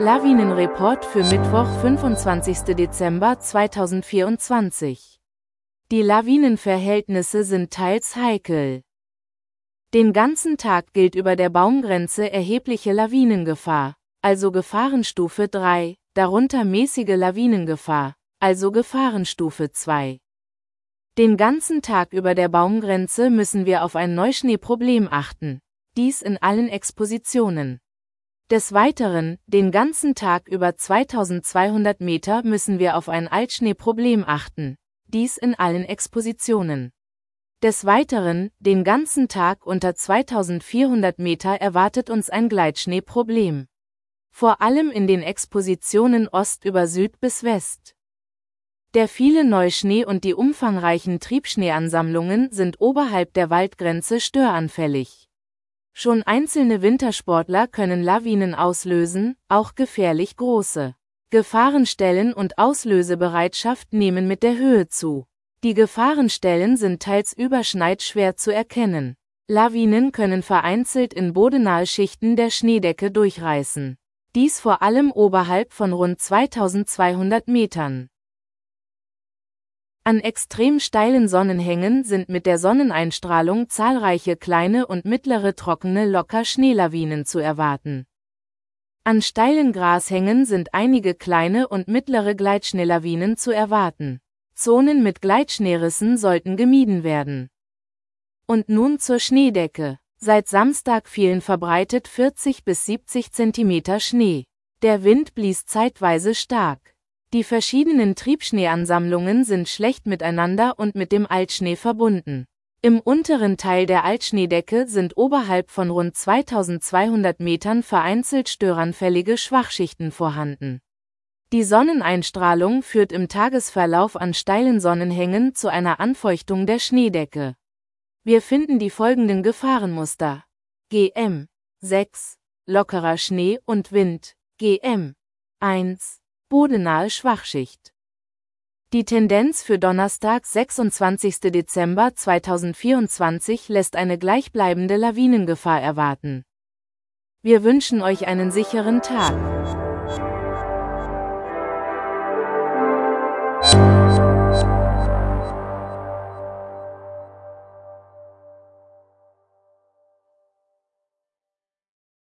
Lawinenreport für Mittwoch, 25. Dezember 2024. Die Lawinenverhältnisse sind teils heikel. Den ganzen Tag gilt über der Baumgrenze erhebliche Lawinengefahr, also Gefahrenstufe 3, darunter mäßige Lawinengefahr, also Gefahrenstufe 2. Den ganzen Tag über der Baumgrenze müssen wir auf ein Neuschneeproblem achten, dies in allen Expositionen. Des Weiteren, den ganzen Tag über 2200 Meter müssen wir auf ein Altschneeproblem achten, dies in allen Expositionen. Des Weiteren, den ganzen Tag unter 2400 Meter erwartet uns ein Gleitschneeproblem. Vor allem in den Expositionen Ost über Süd bis West. Der viele Neuschnee und die umfangreichen Triebschneeansammlungen sind oberhalb der Waldgrenze störanfällig. Schon einzelne Wintersportler können Lawinen auslösen, auch gefährlich große. Gefahrenstellen und Auslösebereitschaft nehmen mit der Höhe zu. Die Gefahrenstellen sind teils überschneit schwer zu erkennen. Lawinen können vereinzelt in bodennahe Schichten der Schneedecke durchreißen. Dies vor allem oberhalb von rund 2200 Metern. An extrem steilen Sonnenhängen sind mit der Sonneneinstrahlung zahlreiche kleine und mittlere trockene Locker-Schneelawinen zu erwarten. An steilen Grashängen sind einige kleine und mittlere Gleitschneelawinen zu erwarten. Zonen mit Gleitschneerissen sollten gemieden werden. Und nun zur Schneedecke. Seit Samstag fielen verbreitet 40 bis 70 Zentimeter Schnee. Der Wind blies zeitweise stark. Die verschiedenen Triebschneeansammlungen sind schlecht miteinander und mit dem Altschnee verbunden. Im unteren Teil der Altschneedecke sind oberhalb von rund 2200 Metern vereinzelt störanfällige Schwachschichten vorhanden. Die Sonneneinstrahlung führt im Tagesverlauf an steilen Sonnenhängen zu einer Anfeuchtung der Schneedecke. Wir finden die folgenden Gefahrenmuster. GM 6, lockerer Schnee und Wind, GM 1. Bodennahe Schwachschicht. Die Tendenz für Donnerstag, 26. Dezember 2024 lässt eine gleichbleibende Lawinengefahr erwarten. Wir wünschen euch einen sicheren Tag.